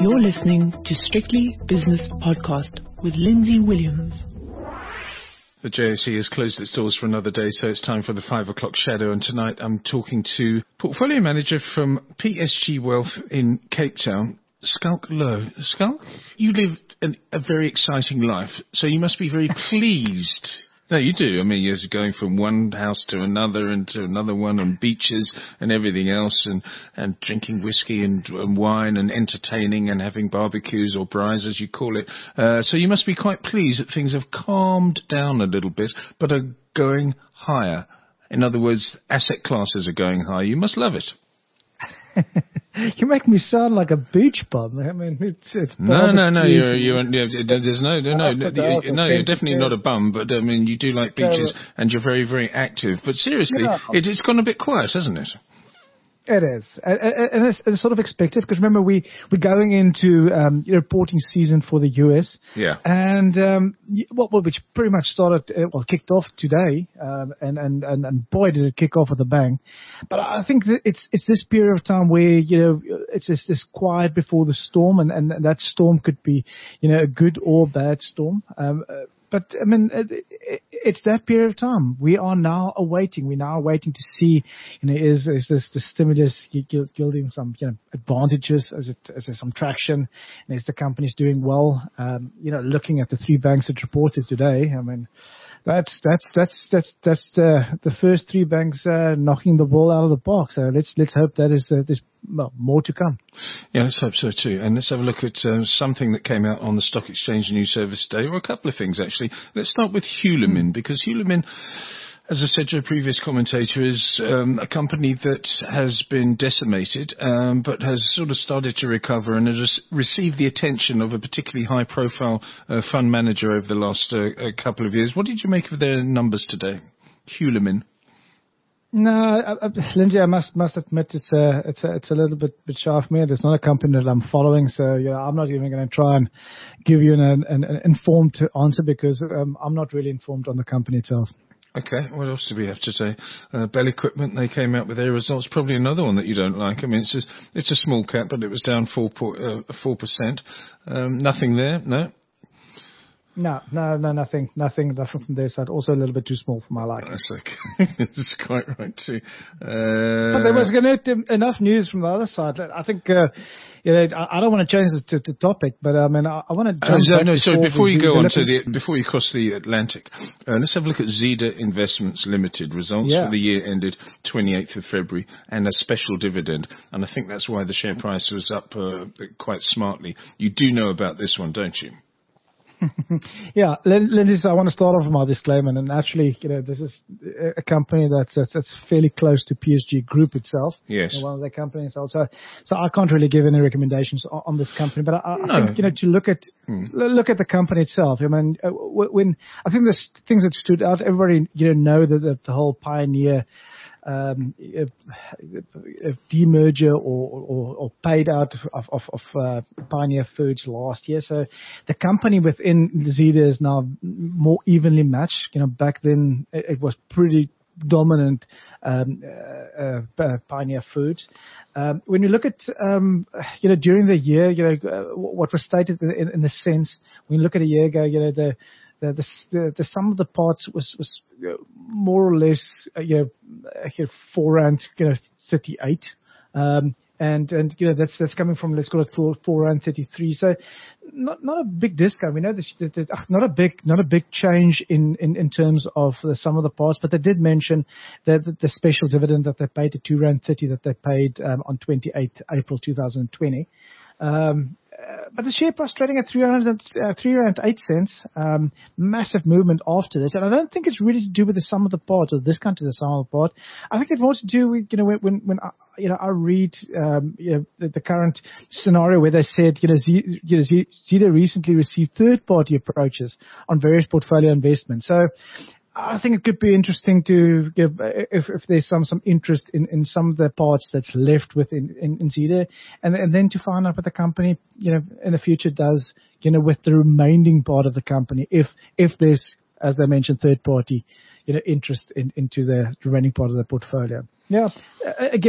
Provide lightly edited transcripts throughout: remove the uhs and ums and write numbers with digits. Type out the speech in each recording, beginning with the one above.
You're listening to Strictly Business Podcast with Lindsay Williams. The JSE has closed its doors for another day, so it's time for the 5 o'clock shadow. And tonight I'm talking to portfolio manager from PSG Wealth in Cape Town, Schalk Louw. Schalk, you lived a very exciting life, so you must be very pleased. No, you do. I mean, you're going from one house to another and to another one, and beaches and everything else, and drinking whiskey and wine and entertaining and having barbecues or braais, as you call it. So you must be quite pleased that things have calmed down a little bit, but are going higher. In other words, asset classes are going higher. You must love it. You make me sound like a beach bum. I mean, it's no. You're definitely not a bum. But I mean, you do like beaches, and you're very, very active. But seriously, it's gone a bit quiet, hasn't it? It is, and it's sort of expected, because remember we're going into reporting season for the US. Yeah. And which pretty much kicked off today, and boy did it kick off with a bang. But I think that it's this period of time where it's this quiet before the storm, and that storm could be a good or bad storm. But I mean, it's that period of time. We are now awaiting. We're now waiting to see, is this the stimulus yielding some, advantages? Is there some traction? And is the companies doing well? Looking at the three banks that reported today, I mean, that's the first three banks knocking the ball out of the park. So let's hope that there's more to come. Yeah, let's hope so too. And let's have a look at something that came out on the Stock Exchange News Service today, or a couple of things actually. Let's start with Hulamin, because Hulamin, as I said to a previous commentator, is a company that has been decimated, but has sort of started to recover and has received the attention of a particularly high-profile fund manager over the last couple of years. What did you make of their numbers today, Hulamin? No, Lindsay, I must admit it's a little bit shy of me. It's not a company that I'm following, so I'm not even going to try and give you an informed answer, because I'm not really informed on the company itself. Okay, what else do we have to say? Bell Equipment, they came out with their results. Probably another one that you don't like. I mean, it's a small cap, but it was down 4%. Nothing there, no? No, nothing from their side. Also a little bit too small for my liking. That's okay. That's quite right too. But there was enough news from the other side. I think, I don't want to change the topic, but I mean, I want to jump before you cross the Atlantic, let's have a look at Zeda Investments Limited results for the year ended 28th of February, and a special dividend. And I think that's why the share price was up quite smartly. You do know about this one, don't you? Yeah, Lindsay, I want to start off with my disclaimer, and actually, this is a company that's fairly close to PSG Group itself. Yes. One of their companies also. So I can't really give any recommendations on this company, but I think, to look at the company itself. I mean, when I think there's things that stood out, everybody, know that the whole Pioneer demerger or paid out of Pioneer Foods last year. So the company within Zeda is now more evenly matched. Back then it was pretty dominant Pioneer Foods. When you look at during the year, what was stated in the sense, when you look at a year ago, the sum of the parts was more or less R4.38, and that's coming from, let's call it R4.33. So not a big discount. We know that not a big change in terms of the sum of the parts, but they did mention that the special dividend that they paid, the R2.30 that they paid on 28th April 2020. But the share price trading at R3.08, massive movement after this. And I don't think it's really to do with the sum of the parts or the discount to the sum of the part. I think it's more to do with, when I read, the current scenario where they said, Zeda recently received third-party approaches on various portfolio investments. So I think it could be interesting to give, if there's some interest in some of the parts that's left within Zeda, and then to find out what the company, in the future does, with the remaining part of the company, if there's, as they mentioned, third party, interest into the remaining part of the portfolio. Yeah, again,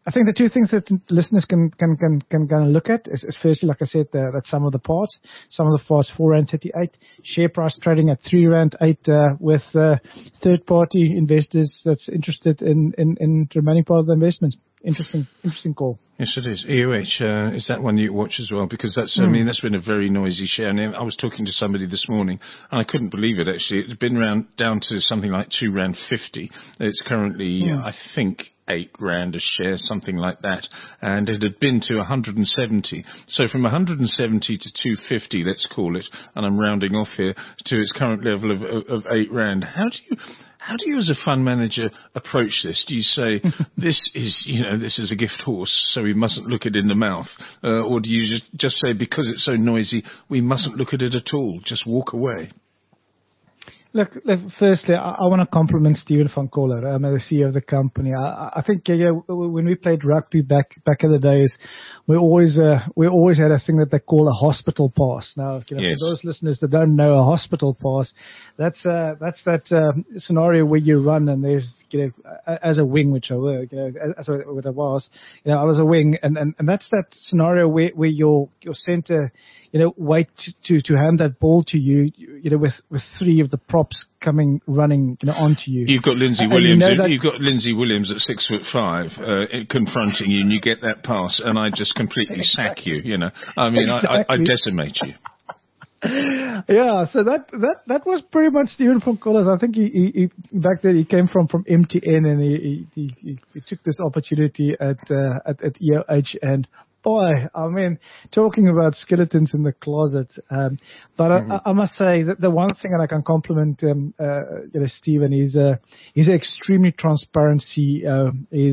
I think the two things that listeners can look at is firstly, like I said, that some of the parts R4.38, share price trading at R3.8 with third party investors that's interested in the remaining part of the investments. Interesting call. Yes, it is. EOH, is that one you watch as well? Because that's, I mean, that's been a very noisy share. And I was talking to somebody this morning, and I couldn't believe it, actually. It's been down to something like R2.50. It's currently, I think, R8 a share, something like that. And it had been to 170. So from 170 to 250, let's call it, and I'm rounding off here, to its current level of R8. How do you as a fund manager approach this? Do you say, this is a gift horse, so we mustn't look it in the mouth? Or do you just say, because it's so noisy, we mustn't look at it at all, just walk away? Look, firstly, I want to compliment Stephen van Coller, the CEO of the company. I think when we played rugby back in the days, we always had a thing that they call a hospital pass. Now, for those listeners that don't know a hospital pass, that's that scenario where you run and there's as a wing, which I were, as what I was, I was a wing, and that's that scenario where your center, wait to hand that ball to you, with three of the props running onto you. You've got Lindsay Williams. You've got Lindsay Williams at 6'5", confronting you, and you get that pass, and I just completely sack you. I mean, exactly. I decimate you. Yeah, so that was pretty much Stephen van Coller. I think he back then he came from MTN, and he took this opportunity at EOH, and boy, I mean, talking about skeletons in the closet. But I must say that the one thing that I can compliment Stephen is he's an extremely transparent CEO.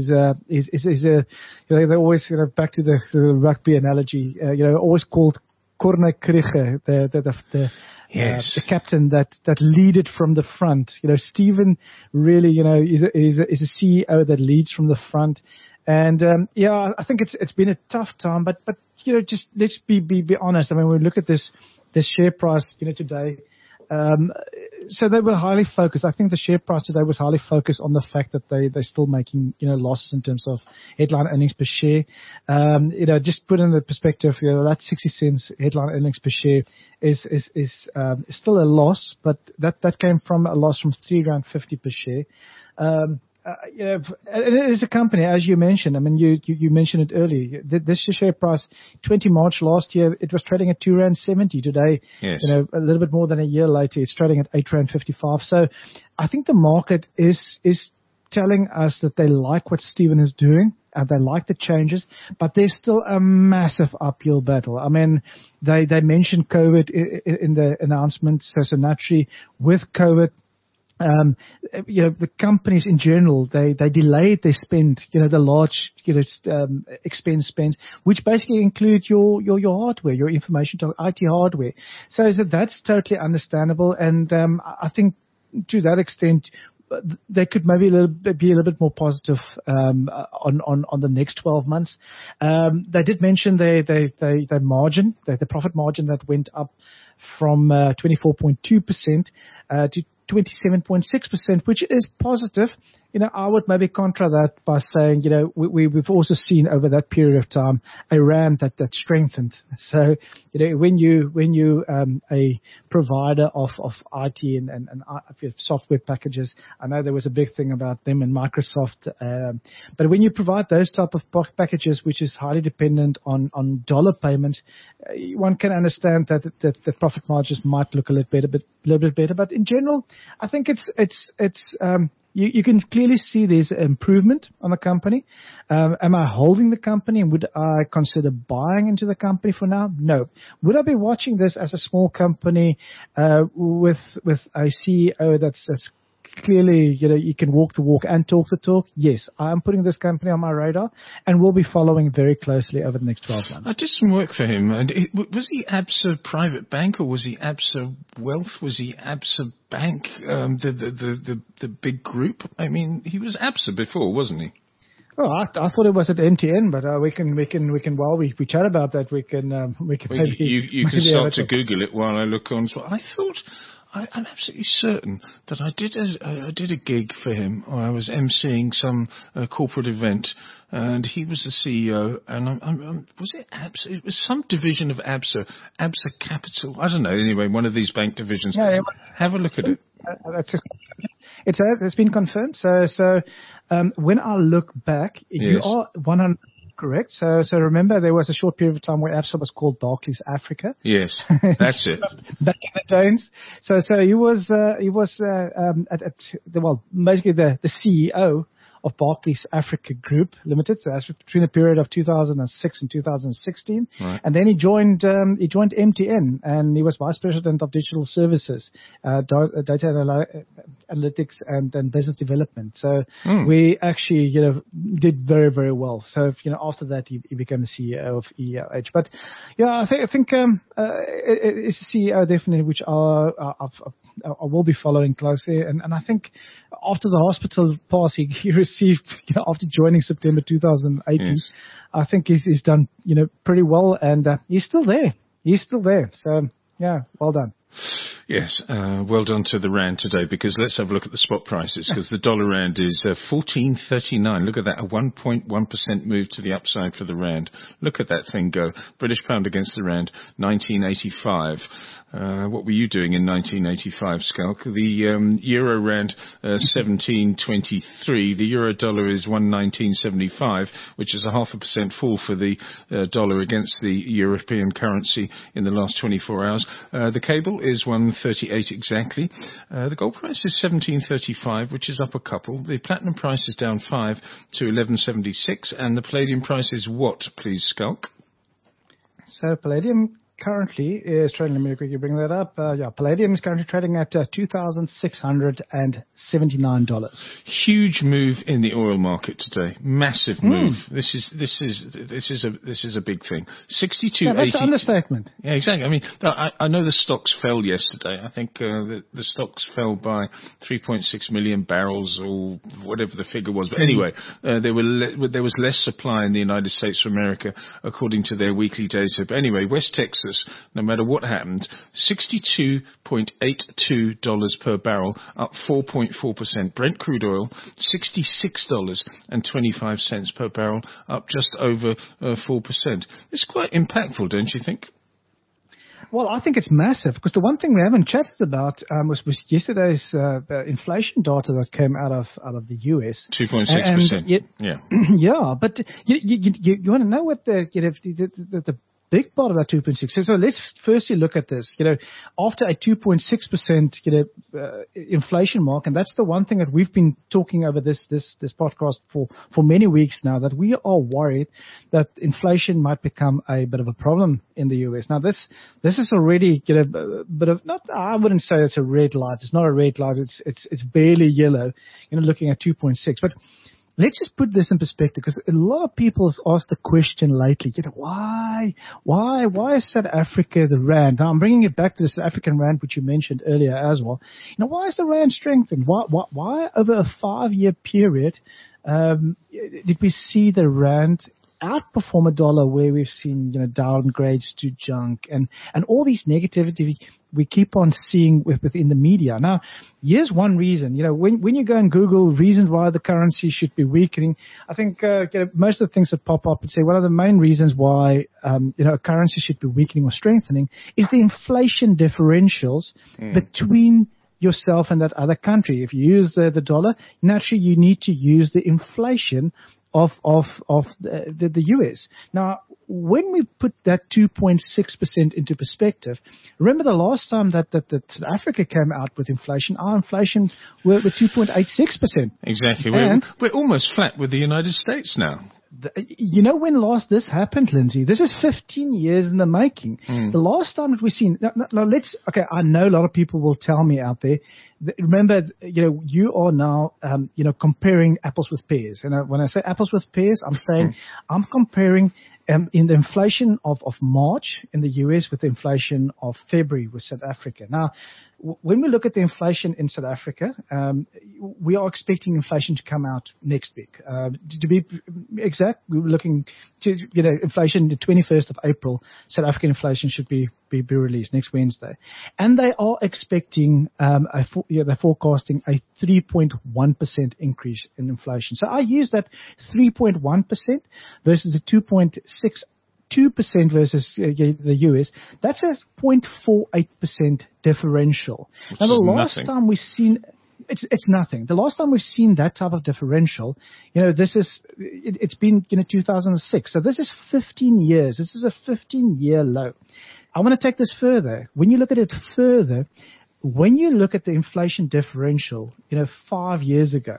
They always back to the rugby analogy. Always called Corne Krige, the captain that lead it from the front. Stephen really, is a CEO that leads from the front. And I think it's been a tough time, but just let's be honest. I mean, when we look at this share price, today, so they were highly focused. I think the share price today was highly focused on the fact that they're still making losses in terms of headline earnings per share. Just put in the perspective, that 60 cents headline earnings per share is still a loss, but that came from a loss from R3.50 per share. It is a company, as you mentioned. I mean, you mentioned it earlier. This share price, 20 March last year, it was trading at R2.70. Today, yes. A little bit more than a year later, it's trading at R8.55. So I think the market is telling us that they like what Stephen is doing and they like the changes, but there's still a massive uphill battle. I mean, they mentioned COVID in the announcement, so naturally with COVID, the companies in general, they delayed their spend, the large, expense spends, which basically include your hardware, your information IT hardware. So that's totally understandable. And, I think to that extent, they could maybe be a little bit more positive, on the next 12 months. They did mention their margin, the profit margin that went up from 24.2% to 27.6%, which is positive. I would maybe contra that by saying, we've also seen over that period of time a rand that strengthened. So, when you a provider of IT and software packages, I know there was a big thing about them and Microsoft, but when you provide those type of packages, which is highly dependent on dollar payments, one can understand that the profit margins might look a little bit better. But in general, I think you can clearly see there's improvement on the company. Am I holding the company, and would I consider buying into the company for now? No. Would I be watching this as a small company with a CEO that's clearly, you can walk the walk and talk the talk? Yes, I am putting this company on my radar and will be following very closely over the next 12 months. I did some work for him. And was he ABSA Private Bank, or was he ABSA Wealth? Was he ABSA Bank, the big group? I mean, he was ABSA before, wasn't he? Oh, I thought it was at MTN, but we can while we chat about that, we can maybe you can start to Google it while I look on. So I I'm absolutely certain that I did a gig for him, or I was emceeing some corporate event, and he was the CEO, and was it ABSA? It was some division of ABSA Capital. I don't know. Anyway, one of these bank divisions. Yeah. Have a look at it. It's been confirmed. So when I look back, you are 100% correct. So remember, there was a short period of time where ABSA was called Barclays Africa. Yes, that's it. Back in the days. So he was basically the CEO of Barclays Africa Group Limited. So that's between the period of 2006 and 2016. Right. And then he joined MTN, and he was Vice President of Digital Services, Data Analytics and Business Development. So we actually, did very, very well. So, after that, he became the CEO of EOH. But yeah, I think it's a CEO definitely which I will be following closely. And I think after the hospital pass he received, after joining September 2018, yes. I think he's done, pretty well, and he's still there. So yeah, well done. Yes, well done to the rand today, because let's have a look at the spot prices, because the dollar rand is 14.39. Look at that, a 1.1% move to the upside for the rand. Look at that thing go. British pound against the rand, 19.85. What were you doing in 1985, Schalk? The euro rand, 17.23. The euro dollar is 119.75, which is a 0.5% fall for the dollar against the European currency in the last 24 hours. The cable is 138 exactly. The gold price is 17.35, which is up a couple. The platinum price is down 5 to 11.76, and the palladium price is what, please, Schalk? So palladium currently is trading, let me quickly bring that up. Palladium is currently trading at $2,679. Huge move in the oil market today. Massive move. This is a big thing. 62.80. Yeah, that's an understatement. Yeah, exactly. I mean, I know the stocks fell yesterday. I think the stocks fell by 3.6 million barrels or whatever the figure was. But anyway, there was less supply in the United States of America according to their weekly data. But anyway, West Texas, no matter what happened, $62.82 per barrel, up 4.4%. Brent crude oil, $66.25 per barrel, up just over 4%. It's quite impactful, don't you think? Well, I think it's massive, because the one thing we haven't chatted about was yesterday's inflation data that came out of the US. 2.6%. Yeah. Yeah, but you want to know what the big part of that 2.6. So let's firstly look at this. After a 2.6%, inflation mark, and that's the one thing that we've been talking over this podcast for many weeks now, that we are worried that inflation might become a bit of a problem in the US. Now this is already a bit of, not, I wouldn't say it's a red light. It's not a red light. It's barely yellow. Looking at 2.6, but let's just put this in perspective, because a lot of people have asked the question lately, why is South Africa the rand? Now I'm bringing it back to the South African rand, which you mentioned earlier as well. Why is the rand strengthened? Why over a 5-year period did we see the rand outperform a dollar, where we've seen downgrades to junk and all these negativity we keep on seeing within the media? Now, here's one reason. When you go and Google reasons why the currency should be weakening, I think most of the things that pop up and say one of the main reasons why a currency should be weakening or strengthening is the inflation differentials between yourself and that other country. If you use the dollar, naturally you need to use the inflation of the US. Now, when we put that 2.6% into perspective, remember the last time that South Africa came out with inflation, our inflation were 2.86%. Exactly. We're almost flat with the United States now. When last this happened, Lindsay? This is 15 years in the making. The last time that we've seen, now I know a lot of people will tell me out there, remember, you are now, comparing apples with pears. And when I say apples with pears, I'm saying I'm comparing in the inflation of March in the US with the inflation of February with South Africa. Now, when we look at the inflation in South Africa, we are expecting inflation to come out next week. To be exact, we were looking to, inflation the 21st of April, South African inflation should be be released next Wednesday, and they are expecting they're forecasting a 3.1% increase in inflation. So I use that 3.1% versus the 2.62% versus the US. That's a 0.48% differential. Which now, the is last nothing. time we've seen it's nothing. The last time we've seen that type of differential, it's been 2006. So this is 15 years. This is a 15-year low. I want to take this further. When you look at it further, when you look at the inflation differential, 5 years ago,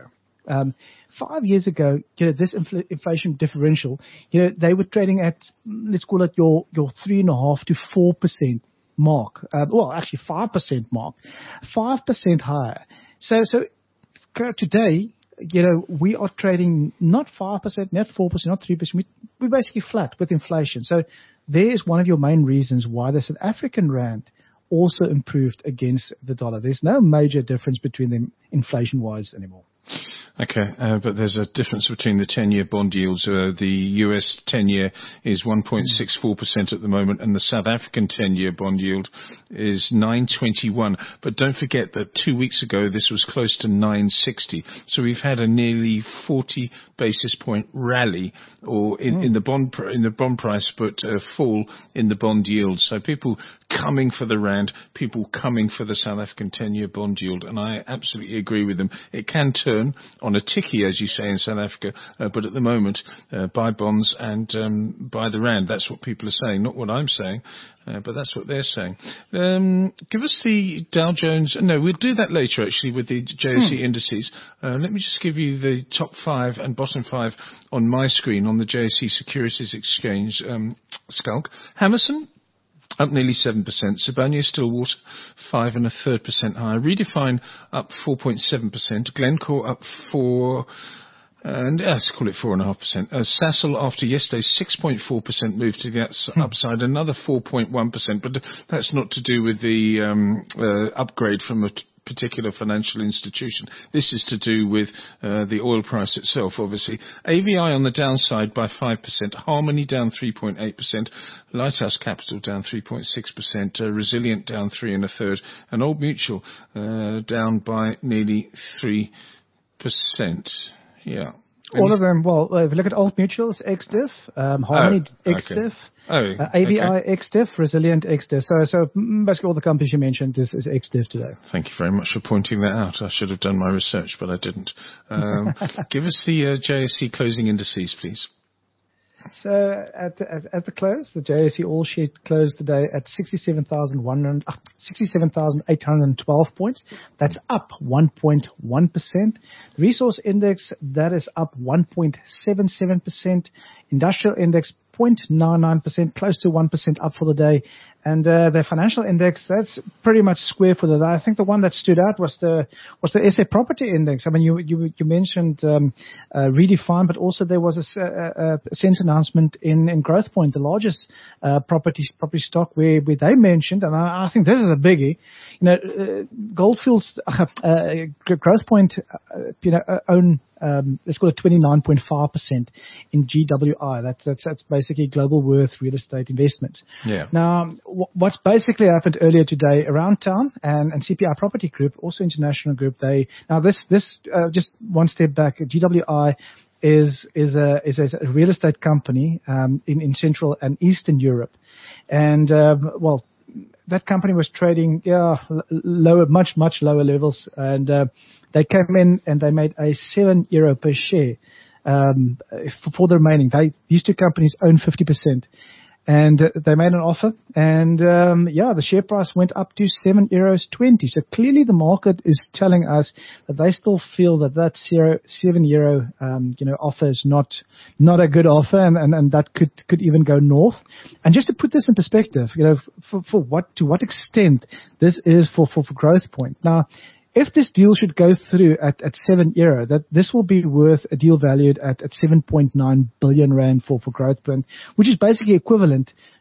5 years ago, this inflation differential, they were trading at, let's call it your 3.5 to 4% mark. Well, actually 5% mark, 5% higher. So today, we are trading not 5%, not 4%, not 3%. We're basically flat with inflation. So there is one of your main reasons why the South African rand also improved against the dollar. There's no major difference between them inflation-wise anymore. Okay, but there's a difference between the 10-year bond yields. The US 10-year is 1.64% at the moment, and the South African 10-year bond yield is 9.21. But don't forget that 2 weeks ago this was close to 9.60. So we've had a nearly 40 basis point rally, or in the bond price, but a fall in the bond yield. So people coming for the rand, people coming for the South African 10-year bond yield, and I absolutely agree with them. It can turn on a ticky, as you say in South Africa, but at the moment, buy bonds and buy the rand. That's what people are saying, not what I'm saying, but that's what they're saying. Give us the Dow Jones. No, we'll do that later, actually, with the JSE indices. Let me just give you the top 5 and bottom 5 on my screen on the JSE Securities Exchange. Skulk. Hammerson, up nearly 7%. Sibanye-Stillwater, 5 1/3% higher. Redefine, up 4.7%. Glencore, up 4, and let's call it 4.5%. Sasol, after yesterday's 6.4% move to the upside, another 4.1%. But that's not to do with the upgrade from a particular financial institution. This is to do with the oil price itself, obviously. AVI on the downside by 5%, Harmony down 3.8%, Lighthouse Capital down 3.6%, Resilient down 3 1/3, and Old Mutual down by nearly 3%. Yeah. All of them, well, if you look at Old Mutual, it's ex-diff, Harmony ex-diff, AVI ex-diff, Resilient ex-diff. So basically all the companies you mentioned is ex-diff today. Thank you very much for pointing that out. I should have done my research, but I didn't. Give us the JSE closing indices, please. So at the close, the JSE All Share closed today at 67,812 points. That's up 1.1%. The Resource Index, that is up 1.77%. Industrial Index 0.99%, close to 1% up for the day. And the financial index, that's pretty much square for the day. I think the one that stood out was the SA Property Index. I mean, you mentioned Redefine, but also there was a SENS announcement in Growthpoint, the largest property stock, where they mentioned, and I think this is a biggie. Goldfields, Growthpoint, own. Let's call it 29.5% in GWI. That's basically Global Worth Real Estate Investments. Yeah. Now, what's basically happened earlier today, Around Town and CPI Property Group, also international group, this just one step back. GWI is a real estate company in Central and Eastern Europe, and that company was trading lower, much lower levels, and they came in and they made a €7 per share for the remaining. These two companies own 50%, and they made an offer, and the share price went up to €7.20. So clearly the market is telling us that they still feel that €7 offer is not a good offer, and that could even go north. And just to put this in perspective, to what extent this is for Growthpoint. Now, if this deal should go through at €7, that this will be worth a deal valued at 7.9 billion rand for Growthpoint, which is basically equivalent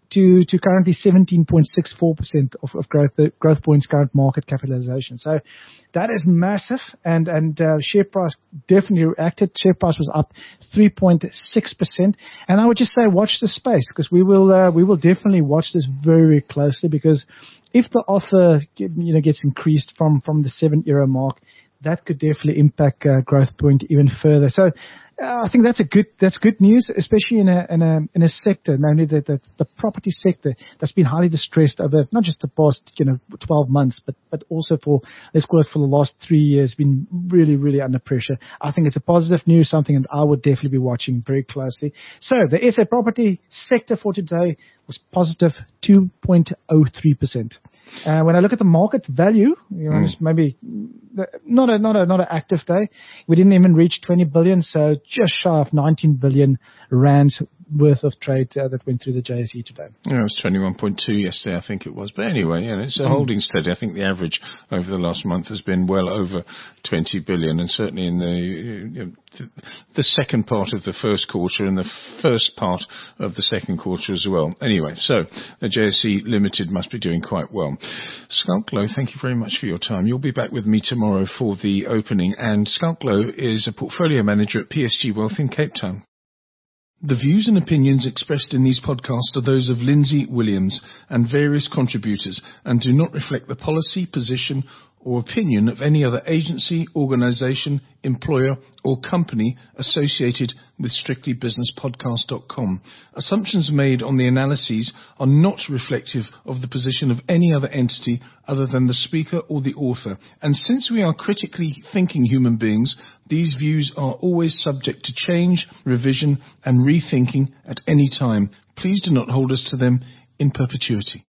to currently 17.64% of Growthpoint's current market capitalization. So that is massive, and share price definitely reacted. Share price was up 3.6%, and I would just say watch the space, because we will definitely watch this very, very closely, because if the offer gets increased from the €7 mark, that could definitely impact Growthpoint even further. So I think that's good news, especially in a sector, namely the property sector, that's been highly distressed over not just the past 12 months, but also for, let's call it, for the last 3 years, been really, really under pressure. I think it's a positive news, something that I would definitely be watching very closely. So the SA property sector for today was positive 2.03%. When I look at the market value, it's maybe not an active day. We didn't even reach 20 billion, so just shy of 19 billion rands worth of trade that went through the JSE today. Yeah, it was 21.2 yesterday, I think it was. But anyway, it's a holding steady. I think the average over the last month has been well over 20 billion, and certainly in the second part of the first quarter and the first part of the second quarter as well. Anyway, so the JSE Limited must be doing quite well. Schalk Louw, thank you very much for your time. You'll be back with me tomorrow for the opening, and Schalk Louw is a portfolio manager at PSG Wealth in Cape Town. The views and opinions expressed in these podcasts are those of Lindsay Williams and various contributors, and do not reflect the policy, position or opinion of any other agency, organisation, employer or company associated with strictlybusinesspodcast.com. Assumptions made on the analyses are not reflective of the position of any other entity other than the speaker or the author. And since we are critically thinking human beings, these views are always subject to change, revision and rethinking at any time. Please do not hold us to them in perpetuity.